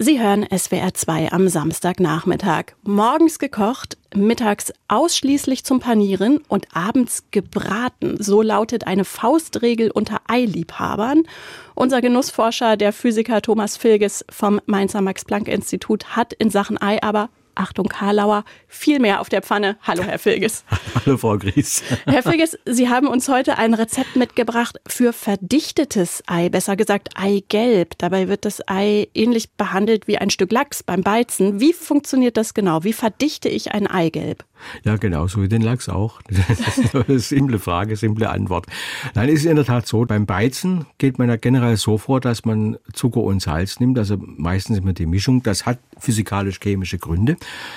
Sie hören SWR 2 am Samstagnachmittag. Morgens gekocht, mittags ausschließlich zum Panieren und abends gebraten. So lautet eine Faustregel unter Eiliebhabern. Unser Genussforscher, der Physiker Thomas Vilges vom Mainzer Max-Planck-Institut, hat in Sachen Ei aber, Achtung Karlauer, viel mehr auf der Pfanne. Hallo, Herr Vilges. Hallo, Frau Gries. Herr Vilges, Sie haben uns heute ein Rezept mitgebracht für verdichtetes Ei, besser gesagt Eigelb. Dabei wird das Ei ähnlich behandelt wie ein Stück Lachs beim Beizen. Wie funktioniert das genau? Wie verdichte ich ein Eigelb? Ja, genauso wie den Lachs auch. Das ist eine simple Frage, simple Antwort. Nein, es ist in der Tat so, beim Beizen geht man ja generell so vor, dass man Zucker und Salz nimmt, also meistens immer die Mischung. Das hat physikalisch-chemische Gründe.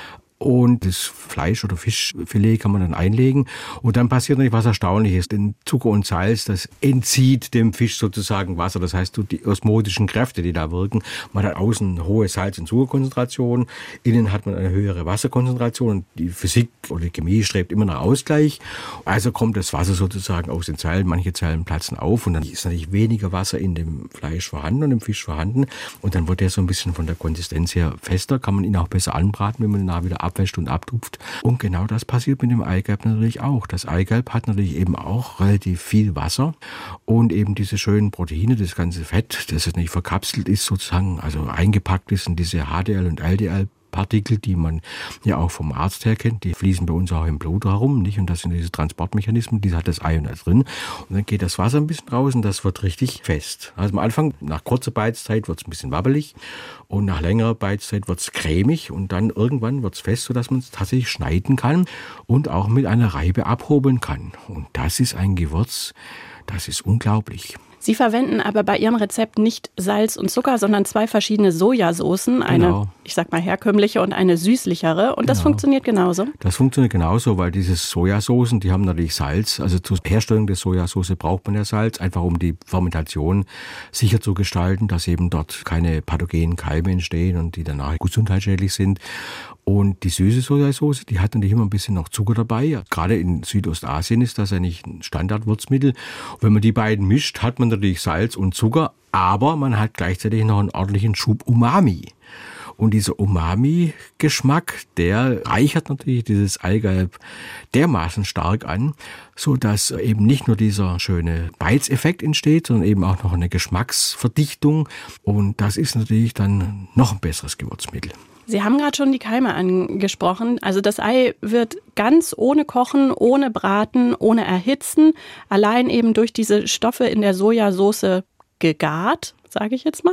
Und das Fleisch- oder Fischfilet kann man dann einlegen. Und dann passiert natürlich was Erstaunliches. Denn Zucker und Salz, das entzieht dem Fisch sozusagen Wasser. Das heißt, die osmotischen Kräfte, die da wirken. Man hat außen eine hohe Salz- und Zuckerkonzentration. Innen hat man eine höhere Wasserkonzentration. Und die Physik oder die Chemie strebt immer nach Ausgleich. Also kommt das Wasser sozusagen aus den Zellen. Manche Zellen platzen auf. Und dann ist natürlich weniger Wasser in dem Fleisch vorhanden und im Fisch vorhanden. Und dann wird der so ein bisschen von der Konsistenz her fester. Kann man ihn auch besser anbraten, wenn man ihn wieder abwäscht und abtupft. Und genau das passiert mit dem Eigelb natürlich auch. Das Eigelb hat natürlich eben auch relativ viel Wasser und eben diese schönen Proteine, das ganze Fett, das nicht verkapselt ist sozusagen, also eingepackt ist in diese HDL und LDL-Partikel, die man ja auch vom Arzt her kennt, die fließen bei uns auch im Blut herum, nicht? Und das sind diese Transportmechanismen, die hat das Ei da drin. Und dann geht das Wasser ein bisschen raus und das wird richtig fest. Also am Anfang, nach kurzer Beizzeit, wird es ein bisschen wabbelig und nach längerer Beizzeit wird es cremig und dann irgendwann wird es fest, sodass man es tatsächlich schneiden kann und auch mit einer Reibe abhobeln kann. Und das ist ein Gewürz, das ist unglaublich. Sie verwenden aber bei Ihrem Rezept nicht Salz und Zucker, sondern 2 verschiedene Sojasoßen. Eine, ich sag mal, herkömmliche und eine süßlichere. Und das funktioniert genauso? Das funktioniert genauso, weil diese Sojasoßen, die haben natürlich Salz. Also zur Herstellung der Sojasauce braucht man ja Salz, einfach um die Fermentation sicher zu gestalten, dass eben dort keine pathogenen Keime entstehen und die danach gesundheitsschädlich sind. Und die süße Sojasauce, die hat natürlich immer ein bisschen noch Zucker dabei. Gerade in Südostasien ist das eigentlich ein Standardwurzmittel. Wenn man die beiden mischt, hat man natürlich Salz und Zucker, aber man hat gleichzeitig noch einen ordentlichen Schub Umami. Und dieser Umami-Geschmack, der reichert natürlich dieses Eigelb dermaßen stark an, so dass eben nicht nur dieser schöne Beizeffekt entsteht, sondern eben auch noch eine Geschmacksverdichtung. Und das ist natürlich dann noch ein besseres Gewürzmittel. Sie haben gerade schon die Keime angesprochen. Also das Ei wird ganz ohne Kochen, ohne Braten, ohne Erhitzen, allein eben durch diese Stoffe in der Sojasauce gegart, sage ich jetzt mal.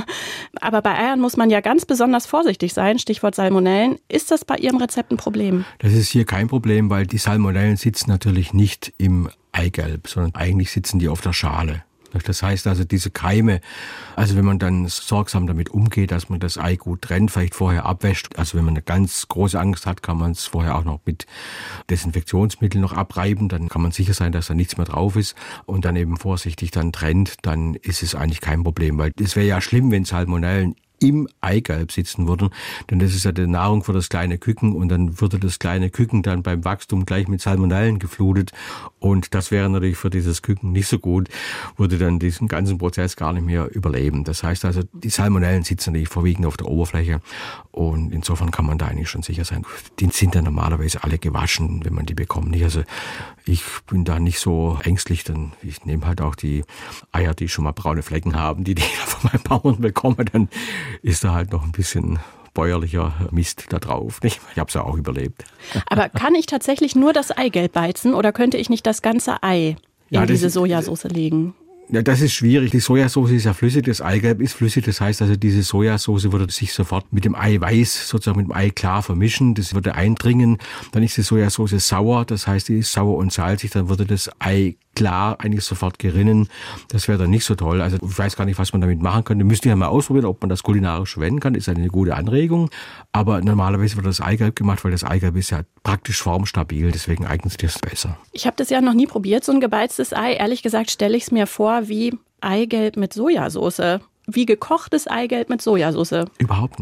Aber bei Eiern muss man ja ganz besonders vorsichtig sein, Stichwort Salmonellen. Ist das bei Ihrem Rezept ein Problem? Das ist hier kein Problem, weil die Salmonellen sitzen natürlich nicht im Eigelb, sondern eigentlich sitzen die auf der Schale. Das heißt also, diese Keime, also wenn man dann sorgsam damit umgeht, dass man das Ei gut trennt, vielleicht vorher abwäscht, also wenn man eine ganz große Angst hat, kann man es vorher auch noch mit Desinfektionsmittel noch abreiben, dann kann man sicher sein, dass da nichts mehr drauf ist und dann eben vorsichtig dann trennt, dann ist es eigentlich kein Problem, weil es wäre ja schlimm, wenn Salmonellen im Eigelb sitzen würden, denn das ist ja die Nahrung für das kleine Küken und dann würde das kleine Küken dann beim Wachstum gleich mit Salmonellen geflutet und das wäre natürlich für dieses Küken nicht so gut, würde dann diesen ganzen Prozess gar nicht mehr überleben. Das heißt also, die Salmonellen sitzen natürlich vorwiegend auf der Oberfläche und insofern kann man da eigentlich schon sicher sein. Die sind dann normalerweise alle gewaschen, wenn man die bekommt. Also ich bin da nicht so ängstlich, denn ich nehme halt auch die Eier, die schon mal braune Flecken haben, die von meinen Bauern bekomme, dann ist da halt noch ein bisschen bäuerlicher Mist da drauf. Ich habe es ja auch überlebt. Aber kann ich tatsächlich nur das Eigelb beizen oder könnte ich nicht das ganze Ei in diese Sojasauce legen? Ja, das ist schwierig. Die Sojasauce ist ja flüssig, das Eigelb ist flüssig. Das heißt also, diese Sojasauce würde sich sofort mit dem Eiweiß, sozusagen mit dem Ei klar vermischen. Das würde eindringen. Dann ist die Sojasauce sauer, das heißt, die ist sauer und salzig. Dann würde das Ei klar eigentlich sofort gerinnen. Das wäre dann nicht so toll. Also ich weiß gar nicht, was man damit machen könnte. Müsste ich ja mal ausprobieren, ob man das kulinarisch verwenden kann. Ist eine gute Anregung. Aber normalerweise wird das Eigelb gemacht, weil das Eigelb ist ja praktisch formstabil. Deswegen eignet sich das besser. Ich habe das ja noch nie probiert, so ein gebeiztes Ei. Ehrlich gesagt stelle ich es mir vor wie Eigelb mit Sojasauce. Wie gekochtes Eigelb mit Sojasauce. Überhaupt nicht.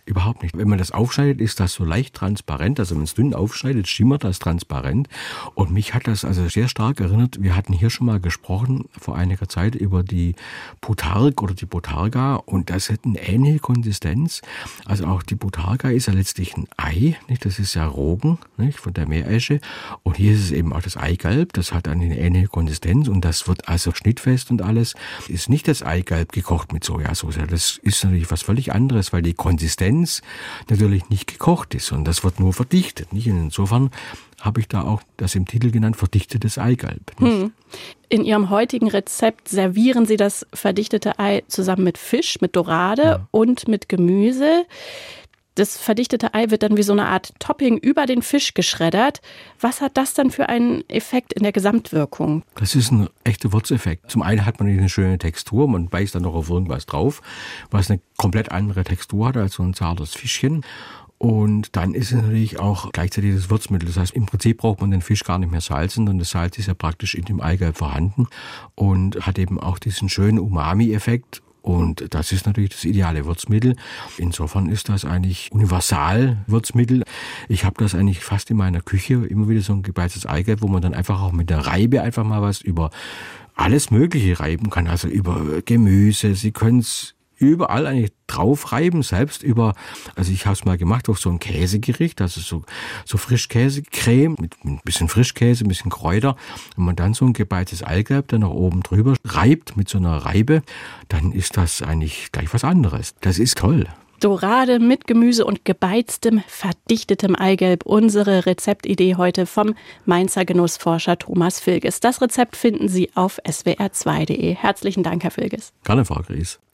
Überhaupt nicht. Wenn man das aufschneidet, ist das so leicht transparent. Also wenn man es dünn aufschneidet, schimmert das transparent. Und mich hat das also sehr stark erinnert. Wir hatten hier schon mal gesprochen vor einiger Zeit über die Bothark oder die Botharga. Und das hat eine ähnliche Konsistenz. Also auch die Botharga ist ja letztlich ein Ei. Nicht? Das ist ja Rogen, nicht? Von der Meeresche. Und hier ist es eben auch das Eigelb. Das hat eine ähnliche Konsistenz. Und das wird also schnittfest und alles. Ist nicht das Eigelb gekocht mit Sojasauce. Das ist natürlich was völlig anderes, weil die Konsistenz natürlich nicht gekocht ist, sondern das wird nur verdichtet. Nicht? Und insofern habe ich da auch das im Titel genannt, verdichtetes Eigelb. In Ihrem heutigen Rezept servieren Sie das verdichtete Ei zusammen mit Fisch, mit Dorade und mit Gemüse. Das verdichtete Ei wird dann wie so eine Art Topping über den Fisch geschreddert. Was hat das dann für einen Effekt in der Gesamtwirkung? Das ist ein echter Würzeffekt. Zum einen hat man eine schöne Textur, man beißt dann noch auf irgendwas drauf, was eine komplett andere Textur hat als so ein zartes Fischchen. Und dann ist es natürlich auch gleichzeitig das Würzmittel. Das heißt, im Prinzip braucht man den Fisch gar nicht mehr salzen, denn das Salz ist ja praktisch in dem Eigelb vorhanden und hat eben auch diesen schönen Umami-Effekt. Und das ist natürlich das ideale Würzmittel. Insofern ist das eigentlich Universal-Würzmittel. Ich habe das eigentlich fast in meiner Küche, immer wieder so ein gebeiztes Eigelb, wo man dann einfach auch mit der Reibe einfach mal was über alles Mögliche reiben kann. Also über Gemüse, Sie können es überall eigentlich drauf reiben, selbst über, also ich habe es mal gemacht auf so ein Käsegericht, also so Frischkäsecreme mit ein bisschen Frischkäse, ein bisschen Kräuter. Wenn man dann so ein gebeiztes Eigelb dann noch oben drüber reibt mit so einer Reibe, dann ist das eigentlich gleich was anderes. Das ist toll. Dorade mit Gemüse und gebeiztem, verdichtetem Eigelb. Unsere Rezeptidee heute vom Mainzer Genussforscher Thomas Vilges. Das Rezept finden Sie auf swr2.de. Herzlichen Dank, Herr Vilges. Gerne, Frau Gries.